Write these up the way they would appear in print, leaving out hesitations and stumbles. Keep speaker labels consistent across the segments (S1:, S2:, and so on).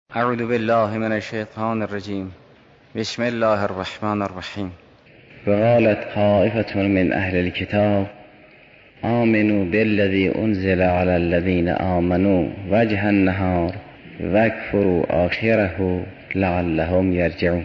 S1: اعوذ بالله من الشیطان الرجیم. بسم الله الرحمن الرحیم. وقالت طائفة من اهل الكتاب آمنوا بالذي انزل على الذين آمنوا وجه النهار واكفروا آخره لعلهم يرجعون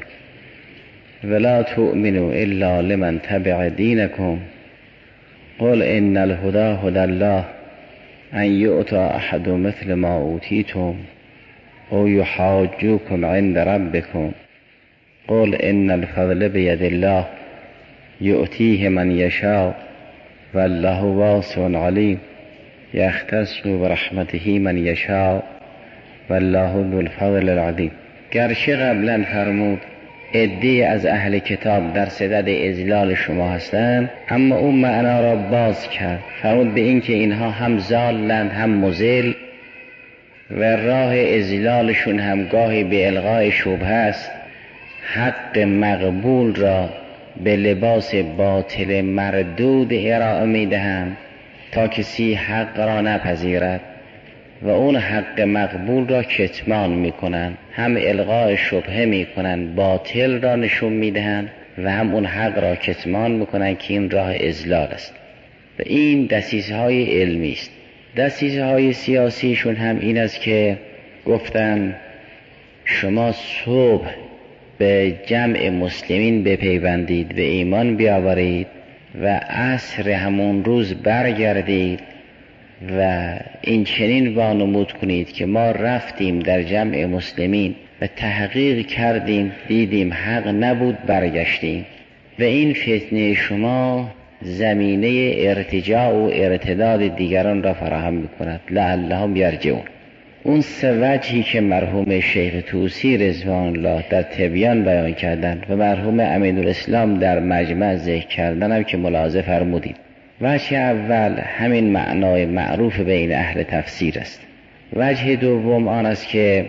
S1: ولا تؤمنوا إلا لمن تبع دينكم قل إن الهدى هدى الله أن يؤتى أحد مثل ما أوتيتم او یحاجوکم عند ربکم قل ان الفضل بید الله یؤتیه من یشاء والله واسع علیم یختص برحمته من یشاء والله ذو الفضل العظیم. گرچه قبلا فرمود عده‌ای از اهل کتاب در صدد اضلال شما هستند، اما اون معنا را باز کرد. فرمود به این که اینها هم ضالند هم مضل و راه اضلالشون هم گاهی به الغای شبهه است. حق مقبول را به لباس باطل مردود ارائه میدهند تا کسی حق را نپذیرد و اون حق مقبول را کتمان میکنند. هم الغای شبهه میکنند، باطل را نشون میدهند و هم اون حق را کتمان میکنند که این راه اضلال است. و این دسیسه های علمی است. دسیسه های سیاسیشون هم این است که گفتن شما صبح به جمع مسلمین بپیوندید، به ایمان بیاورید و عصر همون روز برگردید و این چنین وانمود کنید که ما رفتیم در جمع مسلمین و تحقیق کردیم دیدیم حق نبود برگشتیم و این فتنه شما زمینه ارتجاع و ارتداد دیگران را فراهم می‌کند لعلهم یرجعون. اون سه وجهی که مرحوم شیخ طوسی رضوان الله در تبیان بیان کردند و مرحوم امین‌الاسلام در مجمع ذکر کردند هم که ملاحظه فرمودید. وجه اول همین معنای معروف بین اهل تفسیر است. وجه دوم آن است که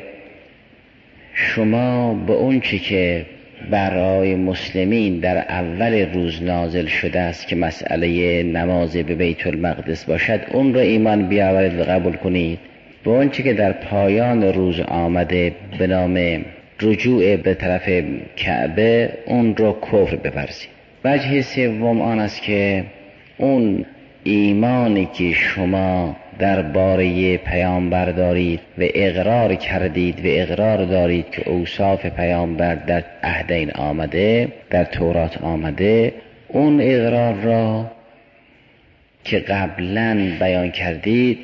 S1: شما به اون چی که برای مسلمین در اول روز نازل شده است که مسئله نماز به بیت المقدس باشد اون را ایمان بیاورید و قبول کنید، به اون چی که در پایان روز آمده به نام رجوع به طرف کعبه اون را کفر بپرسید. وجه سوم آن است که اون ایمانی که شما درباره پیامبر دارید و اقرار کردید و اقرار دارید که اوصاف پیامبر در عهدین آمده، در تورات آمده، اون اقرار را که قبلا بیان کردید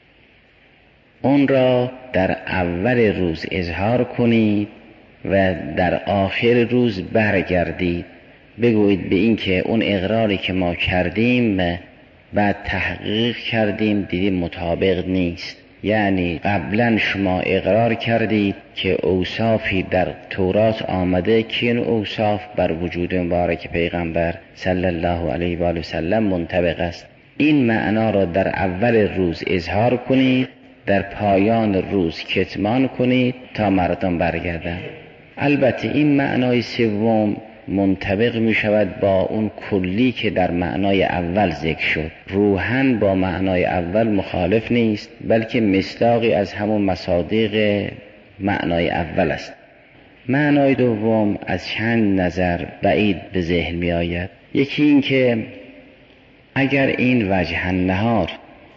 S1: اون را در اول روز اظهار کنید و در آخر روز برگردید بگویید به این که اون اقراری که ما کردیم بعد تحقیق کردیم دیدیم مطابق نیست. یعنی قبلا شما اقرار کردید که اوصافی در تورات آمده که این اوصاف بر وجود مبارک پیغمبر صلی الله علیه و آله و سلم منطبق است. این معنا را در اول روز اظهار کنید، در پایان روز کتمان کنید تا مردم برگردند. البته این معنای سوم منطبق می شود با اون کلی که در معنای اول ذکر شد. روحاً با معنای اول مخالف نیست، بلکه مصداقی از همون مصادیق معنای اول است. معنای دوم از چند نظر بعید به ذهن می آید. یکی این که اگر این وجه النهار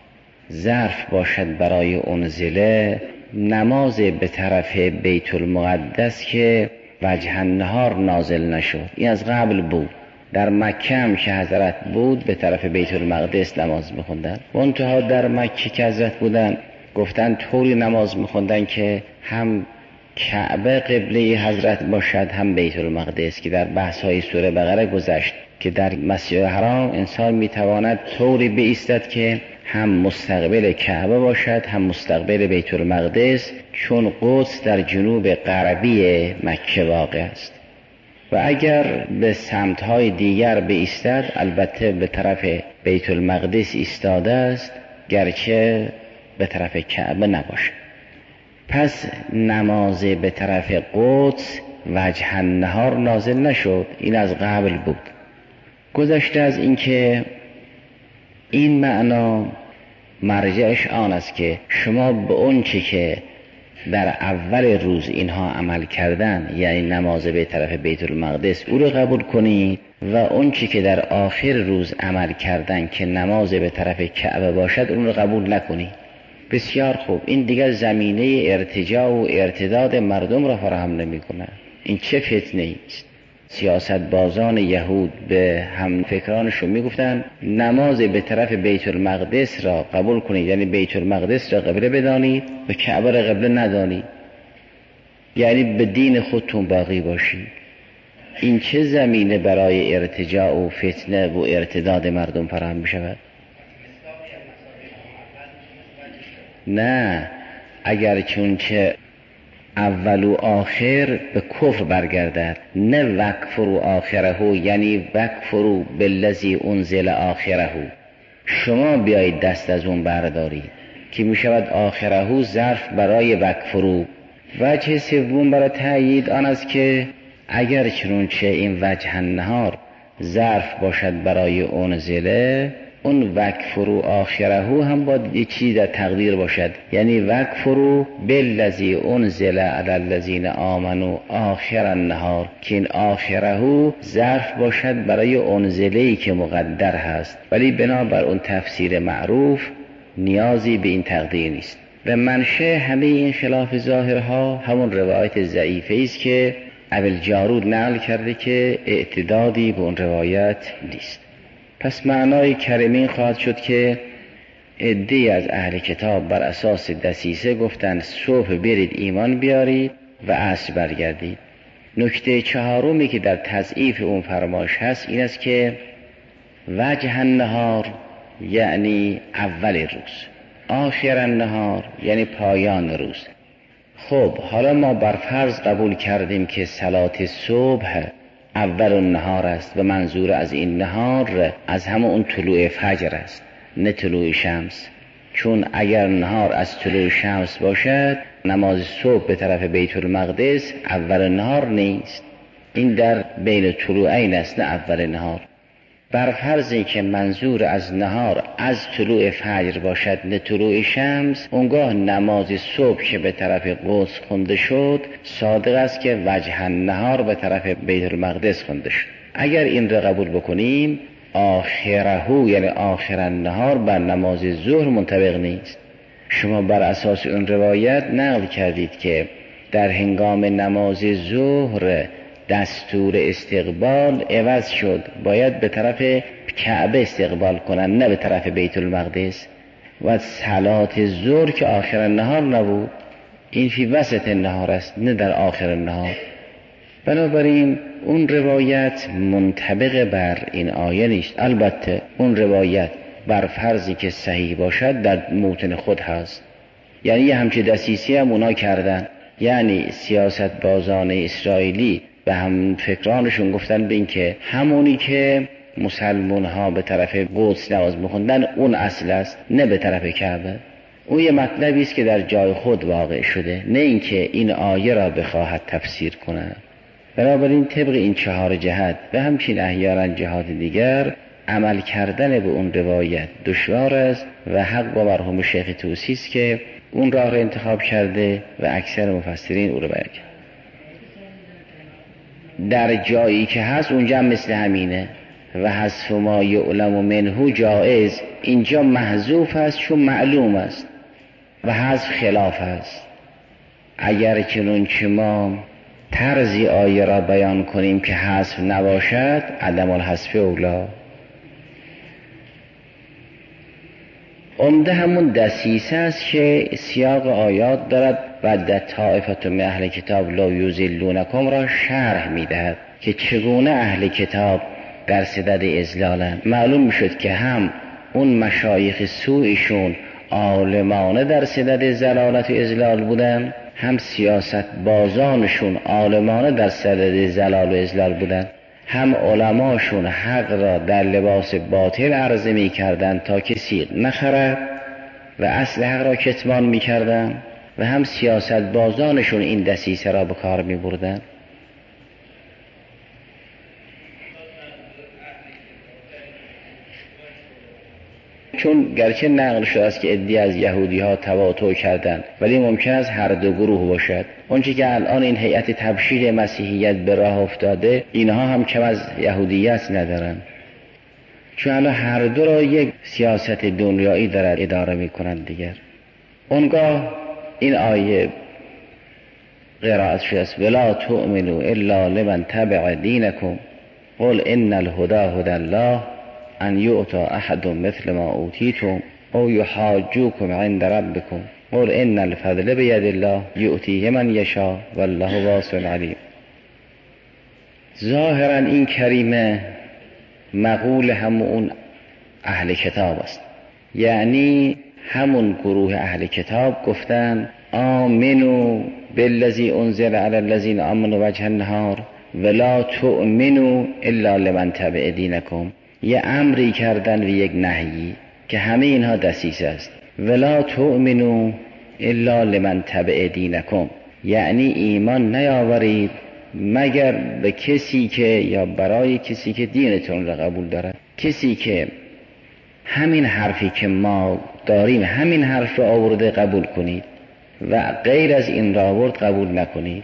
S1: ظرف باشد برای انزله، نماز به طرف بیت المقدس که وجه النهار نازل نشد، این از قبل بود. در مکه هم که حضرت بود به طرف بیت المقدس نماز میخوندن. منتها در مکه که حضرت بودن گفتن طوری نماز میخوندن که هم کعبه قبله حضرت باشد هم بیت المقدس، که در بحث های سوره بقره گذشت که در مسجد حرام انسان میتواند طوری بایستد که هم مستقبل کعبه باشد هم مستقبل بیت المقدس، چون قدس در جنوب غربی مکه واقع است. و اگر به سمت‌های دیگر بایستد البته به طرف بیت المقدس ایستاده است، گرچه به طرف کعبه نباشد. پس نماز به طرف قدس وجه النهار نازل نشد، این از قبل بود. گذشته از این که این معنا مرجعش آن است که شما به اون چی که در اول روز اینها عمل کردن، یعنی نماز به طرف بیت المقدس، او رو قبول کنید و اون چی که در آخر روز عمل کردن که نماز به طرف کعبه باشد اون رو قبول نکنید. بسیار خوب. این دیگر زمینه ارتجاع و ارتداد مردم را فراهم نمی‌کنه. این چه فتنه‌ای است؟ سیاستبازان یهود به هم فکرانشون میگفتن نماز به طرف بیت المقدس را قبول کنید، یعنی بیت المقدس را قبله بدانید و کعبه را قبله ندانید، یعنی به دین خودتون باقی باشید. این چه زمینه برای ارتجاع و فتنه و ارتداد مردم فراهم می شود؟ نه، اگر چونچه اول و آخر به کفر برگردد، نه وکفروا آخره، یعنی وکفروا بالذی انزل آخره. شما بیایید دست از اون بردارید که می شود آخره ظرف برای وکفروا. وجه سوم برای تأیید آن است که اگر چنانچه این وجه النهار ظرف باشد برای انزله، اون وکفروا آخره هم باید یه چیز در تقدیر باشد، یعنی وکفروا بالذی انزل علی الذین آمنوا آخر النهار، که این آخره ظرف باشد برای انزله‌ای که مقدر هست. ولی بنابر اون تفسیر معروف نیازی به این تقدیر نیست. و منشأ همه این خلاف ظاهرها همون روایت ضعیفه است که ابوالجارود نقل کرده که اعتدادی به اون روایت نیست. پس معنای کریمین خواهد شد که عده‌ای از اهل کتاب بر اساس دسیسه گفتند صبح برید ایمان بیارید و عصر برگردید. نکته چهارمی که در تضعیف اون فرمایش هست این است که وجه النهار یعنی اول روز، آخر النهار یعنی پایان روز. خب حالا ما بر فرض قبول کردیم که صلات صبح اول النهار است و منظور از این نهار از همه اون طلوع فجر است، نه طلوع شمس. چون اگر نهار از طلوع شمس باشد، نماز صبح به طرف بیت المقدس اول نهار نیست، این در بین طلوعین است، نه اول نهار. بر فرضی که منظور از نهار از طلوع فجر باشد نه طلوع شمس، اونگاه نماز صبح که به طرف قدس خونده شد صادق است که وجه النهار به طرف بیت المقدس خونده شد. اگر این را قبول بکنیم آخره یعنی آخر النهار بر نماز ظهر منطبق نیست. شما بر اساس اون روایت نقل کردید که در هنگام نماز ظهر دستور استقبال عوض شد، باید به طرف کعبه استقبال کنن نه به طرف بیت المقدس، و صلات ظهر که آخر النهار نبود، این فی وسط النهار است نه در آخر النهار. بنابراین اون روایت منطبق بر این آیه نیست. البته اون روایت بر فرضی که صحیح باشد در موطن خود هست، یعنی یه همچه دسیسی هم اونا کردن، یعنی سیاست بازان اسرائیلی به هم فکرانشون گفتن به این که همونی که مسلمان ها به طرف قدس نماز می‌خوندن اون اصل است نه به طرف کعبه. اون یه مطلبی است که در جای خود واقع شده، نه اینکه این آیه را بخواهد تفسیر کنه. بنابراین طبق این چهار جهت و همچنین احیانا جهات دیگر عمل کردن به اون روایت دشوار است و حق با مرحوم شیخ طوسی است که اون راه را انتخاب کرده و اکثر مفسرین او را بیان کرده. در جایی که هست اونجا هم مثل همینه و حذف ما یعلم منه جائز، اینجا محذوف است چون معلوم است و حذف خلاف است. اگر چنانچه ما طرزی آیه را بیان کنیم که حذف نباشد عدم الحذف اولا. عمده همون دسیسه است که سیاق آیات دارد و در طائفه من اهل کتاب لا یضلونکم را شرح میدهد که چگونه اهل کتاب در صدد اضلالند. معلوم میشد که هم اون مشایخ سوءشون عالمانه در صدد ضلالت و اضلال بودن، هم سیاست بازانشون عالمانه در صدد ضلال و اضلال بودن، هم علماشون حق را در لباس باطل عرضه می کردن تا کسی نخرد و اصل حق را کتمان می کردن، و هم سیاست بازانشون این دسیسه را به کار می بردن. چون گرچه نقل شده است که عده‌ای از یهودی ها تواطؤ کردند، ولی ممکن است هر دو گروه باشد. اونچه که الان این هیئت تبشیر مسیحیت به راه افتاده، اینها هم کم از یهودیت ندارند، چون الان هر دو را یک سیاست دنیایی دارد اداره میکنند دیگر. اونگاه این آیه قرائت شده است ولا تؤمنوا الا لمن تبع دینکم قل ان الهدى هدى الله ان یؤتی احد مثل ما اوتیتم او یحاجوکم عند ربکم قل ان الفضل بید الله یؤتیه من یشاء والله واسع علیم. ظاهرا این کریمه مقول همون اهل کتاب است، یعنی همون گروه اهل کتاب گفتن آمنو بالذی انزل علی الذین آمنوا وجه النهار ولا تؤمنوا الا لمن تبع دینکم. یه امری کردن و یک نهی که همه اینها دسیسه است. ولا تؤمنوا الا لمن تبع دینکم، یعنی ایمان نیاورید مگر به کسی که یا برای کسی که دینتون را قبول دارد. کسی که همین حرفی که ما داریم همین حرف را آورده قبول کنید و غیر از این را آورد قبول نکنید.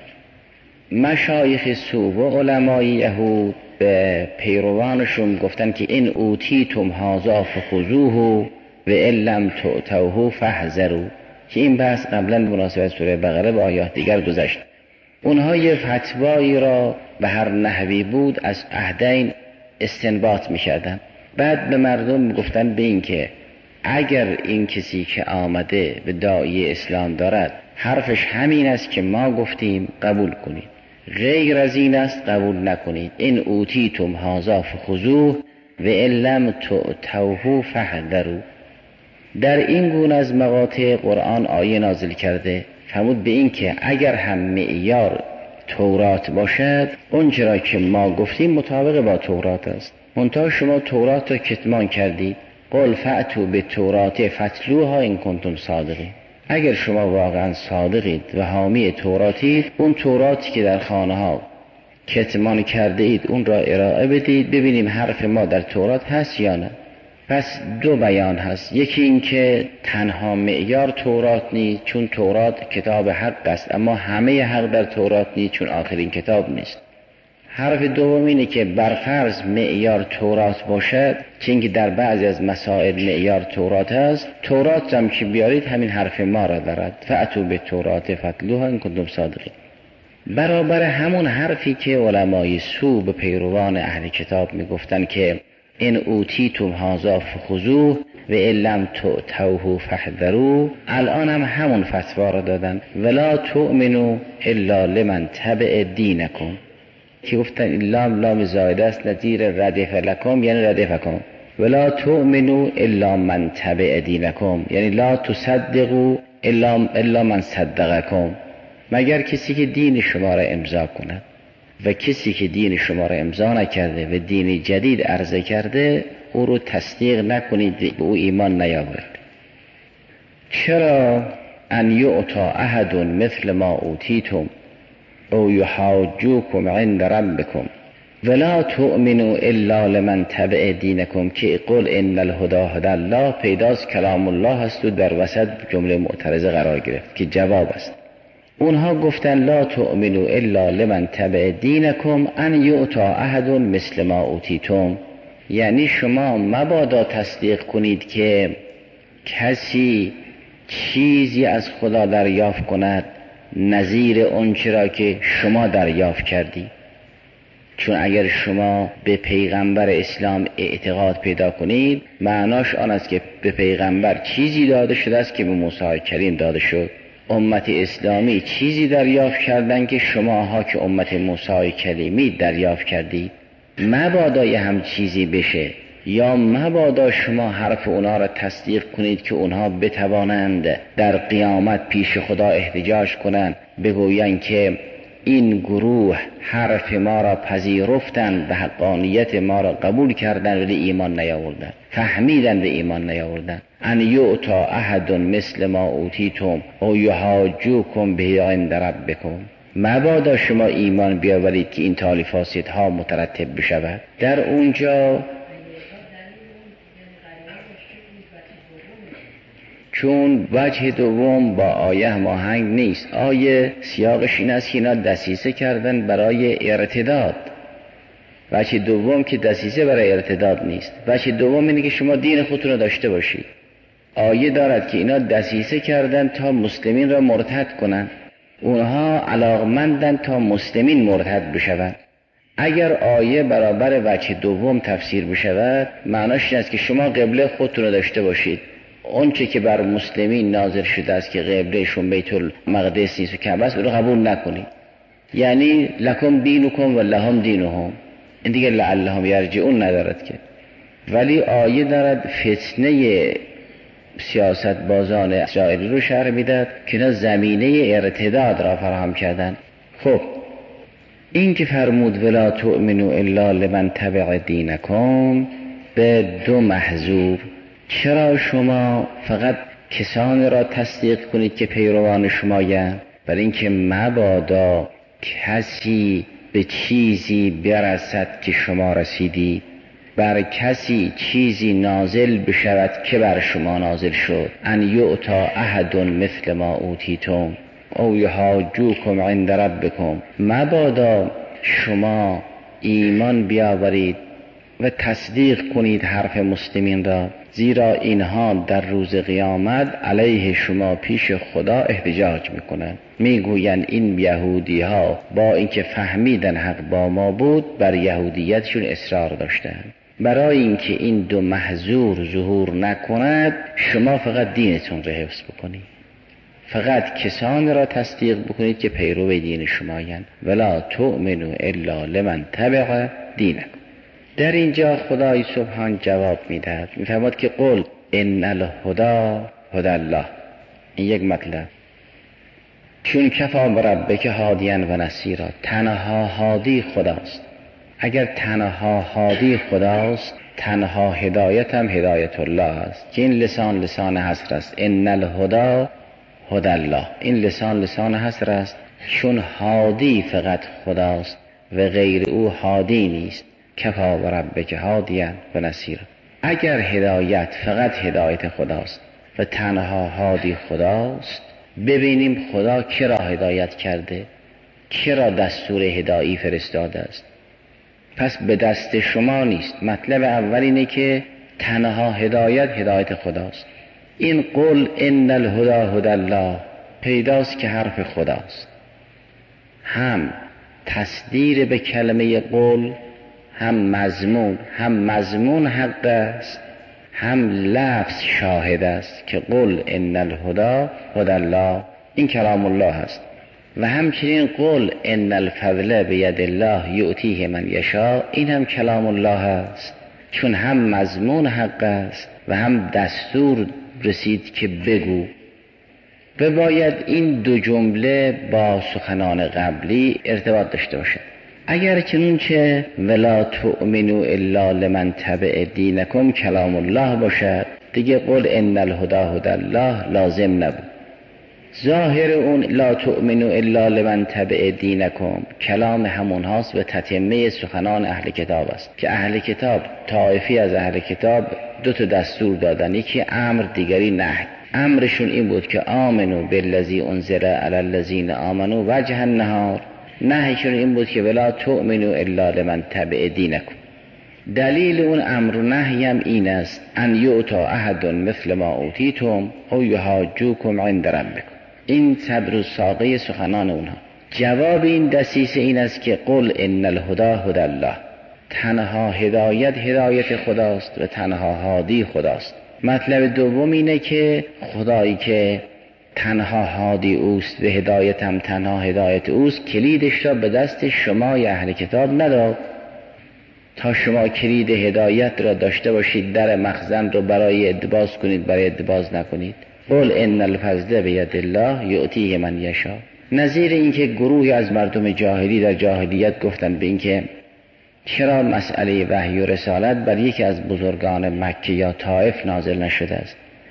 S1: مشایخ سو و علمای یهود به پیروانشون گفتن که این اوتیتم هذا فخذوه و ان لم تؤتوه فاحذروا، که این بحث قبلا مناسبت سوره بقره و آیات دیگر گذشت. اونها یه فتوایی را به هر نحوی بود از عهدین استنباط می‌کردن، بعد به مردم میگفتن به این که اگر این کسی که آمده به داعی اسلام دارد حرفش همین است که ما گفتیم قبول کنید، غیر از این است قبول نکنید. این اوتیتم هذا فخذوه و ان لم تؤتوه فاحذروا. در این گونه از مقاطع قرآن آیه نازل کرده فرمود به این که اگر هم معیار تورات باشد اون چرا که ما گفتیم مطابق با تورات است، منتها شما تورات را کتمان کردید. قل فأتوا بالتوراة فاتلوها ان کنتم صادقین. اگر شما واقعا صادقید و حامی توراتید، اون توراتی که در خانه ها کتمان کرده اید اون را ارائه بدید ببینیم حرف ما در تورات هست یا نه. پس دو بیان هست، یکی این که تنها معیار تورات نیست چون تورات کتاب حق است، اما همه حق در تورات نیست چون آخرین کتاب نیست. حرف دوم اینه که برفرض معیار تورات باشد، چون که در بعضی از مسائل معیار تورات است، تورات هم که بیارید همین حرف ما را دارد فأتوا بالتوراة فاتلوها ان کنتم صادقین. برابر همون حرفی که علمای سو به پیروان اهل کتاب میگفتن که این اوتیتم هذا فخذوه و ان لم تؤتوه فاحذروا، الان هم همون فتوا را دادن ولا تؤمنوا الا لمن تبع دینکم، که گفتن لام زائده است نظیر ردف لکم، یعنی ردفکم. ولا تؤمنوا الا من تبع دینکم، یعنی لا تصدقوا الا من صدقکم، مگر کسی که دین شما را امضا کند، و کسی که دین شما را امضا نکرده و دین جدید عرضه کرده او رو تصدیق نکنید، به او ایمان نیاورید. چرا ان یؤتی احد مثل ما اوتیتم او یحاجوکم عند ربکم ولا تؤمنوا الا لمن تبع دینکم، که قل ان الهدى هدى الله پیداست کلام الله است و در وسط جمله معترضه قرار گرفت که جواب است. اونها گفتن لا تؤمنوا الا لمن تبع دینکم ان یؤتی احد مثل ما اوتیتم، یعنی شما مبادا تصدیق کنید که کسی چیزی از خدا دریافت کند نظیر اون چرا که شما دریافت کردی. چون اگر شما به پیغمبر اسلام اعتقاد پیدا کنید معناش آن است که به پیغمبر چیزی داده شده است که به موسی کریم داده شد. امت اسلامی چیزی دریافت کردن که شماها که امت موسی کلیمی دریافت کردید. مبادا یه هم چیزی بشه یا مبادا شما حرف اونا را تصدیق کنید که اونها بتوانند در قیامت پیش خدا احتجاج کنند، بگویند که این گروه حرف ما را پذیرفتند و حقانیت ما را قبول کردند ولی ایمان نیاوردند، فهمیدند و ایمان نیاوردند. ان یؤتی احد مثل ما اوتیتم او یحاجوکم به عند ربکم، مبادا شما ایمان بیاورید که این تالی فاسدها مترتب بشود. در اونجا چون وجه دوم با آیه هماهنگ نیست. آیه سیاقش این است که اینا دسیسه کردن برای ارتداد. وجه دوم که دسیسه برای ارتداد نیست. وجه دوم اینه که شما دین خودتون رو داشته باشید. آیه دارد که اینا دسیسه کردن تا مسلمین را مرتد کنن. اونها علاقمندن تا مسلمین مرتد بشوند. اگر آیه برابر وجه دوم تفسیر بشود، معناش این است که شما قبله خودتون رو داشته باشید. اون چه که بر مسلمین نازل شده است که قبلهشون بیت المقدس نیست و کعبه است، رو قبول نکنید. یعنی لکم دینکم و لهم دینهم. این دیگه لعلهم یرجعون ندارد که. ولی آیه دارد فتنه سیاست بازان اسرائیلی رو شرح میداد که اینا زمینه ارتداد را فراهم کردن. خب این که فرمود ولا تؤمنوا الا لمن تبع دینکم به دو محذوب، چرا شما فقط کسانی را تصدیق کنید که پیروان شمایند؟ برای اینکه مبادا کسی به چیزی برسد که شما رسیدید، بر کسی چیزی نازل بشود که بر شما نازل شد. ان یؤتا احد مثل ما اوتیتم او یحاجوکم عند ربکم. مبادا شما ایمان بیاورید و تصدیق کنید حرف مسلمین را، زیرا اینها در روز قیامت علیه شما پیش خدا احتجاج میکنند. میگویند این یهودی ها با اینکه فهمیدن حق با ما بود، بر یهودیتشون اصرار داشتند. برای اینکه این دو محذور ظهور نکند، شما فقط دینتون را حفظ بکنید، فقط کسانی را تصدیق بکنید که پیرو دین شمایند. ولا تؤمنوا الا لمن تبع دینکم. در اینجا خدای سبحان جواب میدهد، میفرماد که قل ان الهدی هدی الله. این یک مطلب. چون کفا بربک هادیا و نصیرا، تنها هادی خداست. اگر تنها هادی خداست، تنها هدایت هم هدایت الله است که این لسان حصر است. ان الهدی هدی الله، این لسان حصر است، چون هادی فقط خداست و غیر او هادی نیست. کفا و ربک هادیا و نصیرا. اگر هدایت فقط هدایت خداست و تنها هادی خداست، ببینیم خدا کی را هدایت کرده، کی را دستور هدایی فرستاده است. پس به دست شما نیست. مطلب اول اینه که تنها هدایت خداست. این قل ان الهدی هدی الله پیداست که حرف خداست. هم تصدیر به کلمه قل، هم مضمون حق است، هم لفظ شاهد است که قل ان الهدی هدی الله، این کلام الله است. و همچنین قل ان الفضل بید الله یؤتیه من یشاء، این هم کلام الله است، چون هم مضمون حق است و هم دستور رسید که بگو. و باید این دو جمله با سخنان قبلی ارتباط داشته باشد. اگر چنانچه ولا تؤمنوا الا لمن تبع دینکم کلام الله باشد، دیگه قل ان الهدی هدی الله لازم نبود. ظاهر اون لا تؤمنوا الا لمن تبع دینکم کلام همون هاست و تتمه سخنان اهل کتاب است که اهل کتاب، طائفی از اهل کتاب دو تا دستور دادن، یکی امر دیگری نهی. امرشون این بود که آمنو بالذی انزل علی الذین آمنوا وجه النهار، نهیشون این بود که ولا تؤمنوا الا لمن تبع دینکم. دلیل اون امر و نهی هم این است ان یؤتا احد مثل ما اوتیتم او یحاجوکم عند ربکم. این صدر و ساقه سخنان اونها. جواب این دسیسه این است که قل ان الهدی هدی الله، تنها هدایت خداست و تنها هادی خداست. مطلب دوم اینه که خدایی که تنها هادی اوست و هدایت هم تنها هدایت اوست، کلیدش را به دست شما یا اهل کتاب نداد تا شما کلید هدایت را داشته باشید، در مخزن رو برای ادباز کنید، برای ادباز نکنید. قل ان الفضل بید الله یؤتیه من یشاء. نظیر اینکه گروهی از مردم جاهلی در جاهلیت گفتن به اینکه چرا مسئله وحی و رسالت بر یکی از بزرگان مکه یا طائف نازل نشده است.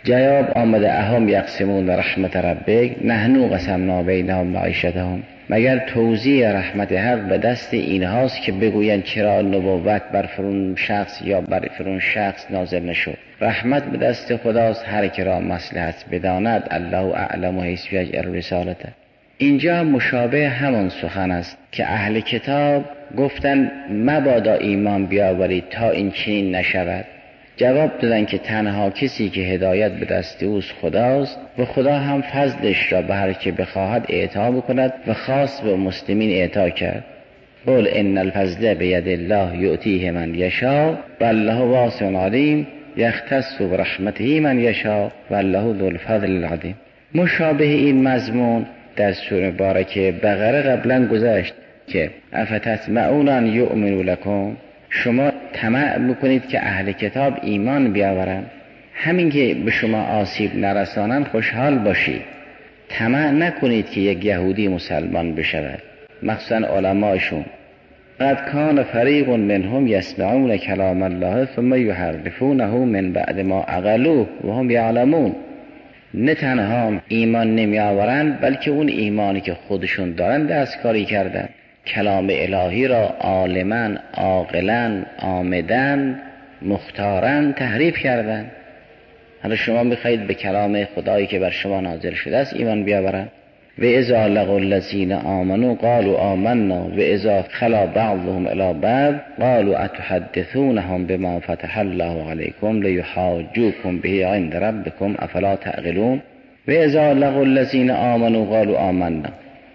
S1: جواب آمده اهم یقسمون رحمت ربک نحنو قسمنا بینهم معیشتهم. مگر توزیع رحمت حق به دست اینهاست که بگویند چرا نبوت بر فرون شخص یا بر فرون شخص نازل نشد؟ رحمت به دست خداست، هر که را مصلحت بداند الله اعلم حیث یجعل رسالته. اینجا مشابه همان سخن است که اهل کتاب گفتند مبادا ایمان بیاورید تا این چنین نشود. جواب دادن که تنها کسی که هدایت به دست اوست خداست و خدا هم فضلش را به هر که بخواهد اعطا بکند و خاص به مسلمین اعطا کرد. قل ان الفضل بید الله یؤتیه من یشاء والله واسع علیم یختص برحمته من یشاء والله ذو الفضل العظیم. مشابه این مضمون در سوره مبارکه بقره قبلا گذشت که افتطمعون ان یؤمنوا لکم، شما طمع میکنید که اهل کتاب ایمان بیاورند، همین که به شما آسیب نرسانند خوشحال باشید. طمع نکنید که یک یهودی مسلمان بشود، مخصوصا علمایشون. قد کان فریق منهم یسمعون کلام الله ثم یحرفونه من بعد ما عقلوه و هم یعلمون. نه تنها ایمان نمی آورند بلکه اون ایمانی که خودشون دارن دستکاری کردن، کلام الهی را عالما عاقلا آمدن مختارن تحریف کردن. حالا شما میخواهید به کلام خدایی که بر شما نازل شده است ایمان بیاورند. و اذا لقوا الذین آمنوا قالوا آمنا و اذا خلا بعضهم الی بعض قالوا اتحدثونهم بما فتح الله علیکم لیحاجوکم به عند ربکم افلا تعقلون. و اذا لقوا الذین آمنوا قالوا آمنا،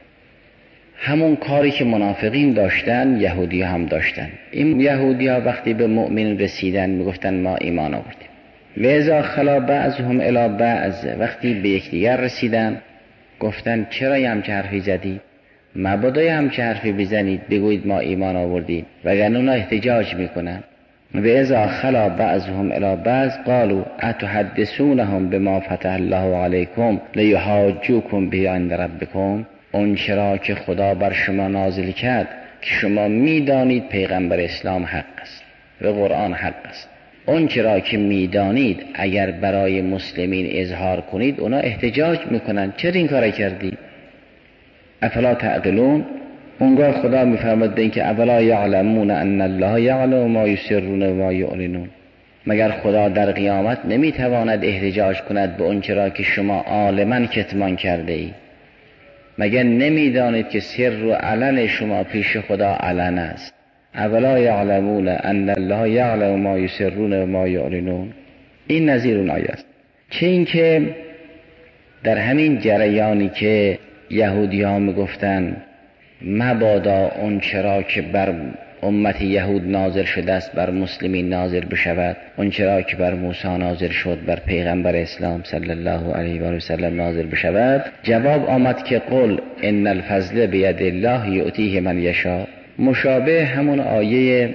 S1: همون کاری که منافقین داشتن یهودی هم داشتن. این یهودی ها وقتی به مؤمن رسیدن میگفتن ما ایمان آوردیم. و اذا خلا بعضهم الی بعض، وقتی به یکدیگر رسیدن گفتن چرا همچه حرفی زدی؟ مبادا همچه حرفی بزنید بگویید ما ایمان آوردیم، وگرنه اونا احتجاج میکنن. و اذا خلا بعضهم الی بعض قالوا اتحدثونهم بما فتح الله علیکم لیحاجوکم به عند ربکم. اون چرا که خدا بر شما نازل کرد که شما میدانید پیغمبر اسلام حق است و قرآن حق است، اون چرا که میدانید اگر برای مسلمین اظهار کنید اونا احتجاج میکنن چرا این کار کردی؟ افلا تعقلون. اونگاه خدا میفرماید این که اولا یعلمون ان الله یعلم ما یسرون و ما یعلنون. مگر خدا در قیامت نمیتواند احتجاج کند به اون چرا که شما عالما کتمان کرده ای؟ مگر نمیدانید که سر و علن شما پیش خدا علن است؟ اولا یعلمون ان الله یعلم ما یسرون و ما یعلنون. این نظیر اون آیه است. چه این که در همین جریانی که یهودی ها میگفتن مبادا اون چرا که بر امت یهود نازل شده است بر مسلمین نازل بشود، اون چرا که بر موسی نازل شد بر پیغمبر اسلام صلی الله علیه و سلم نازل بشود، جواب آمد که قل ان الفضل بید الله یؤتیه من یشاء. مشابه همون آیه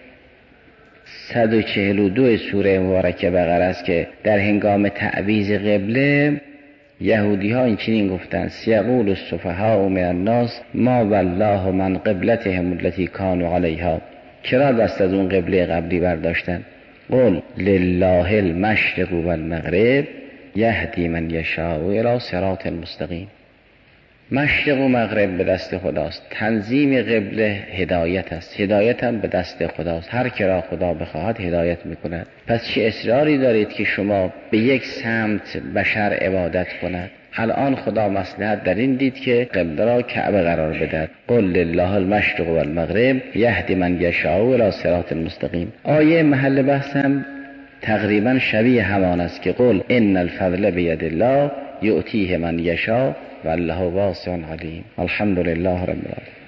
S1: 142 سوره مبارکه بقره است که در هنگام تعویض قبله یهودی ها این چنین گفتند سیقول السفهاء من الناس ما والله من قبلتهم التي كانوا عليها. چرا دست از اون قبله قبلی برداشتن؟ قل لله المشرق والمغرب یهدی من یشاء الی صراط مستقیم. مشرق و مغرب به دست خداست، تنظیم قبله هدایت است، هدایت هم به دست خداست، هر کی را خدا بخواهد هدایت میکند. پس چه اصراری دارید که شما به یک سمت بشر عبادت کند؟ الان خدا مصلحت در این دید که قبله را کعبه قرار بدهد. قل لله المشرق والمغرب یهدی من یشاء الی صراط مستقیم. آیه محل بحثم تقریبا شبیه همان است که قل ان الفضل بید الله یؤتیه من یشاء والله واسع علیم. الحمد لله رب العالمین.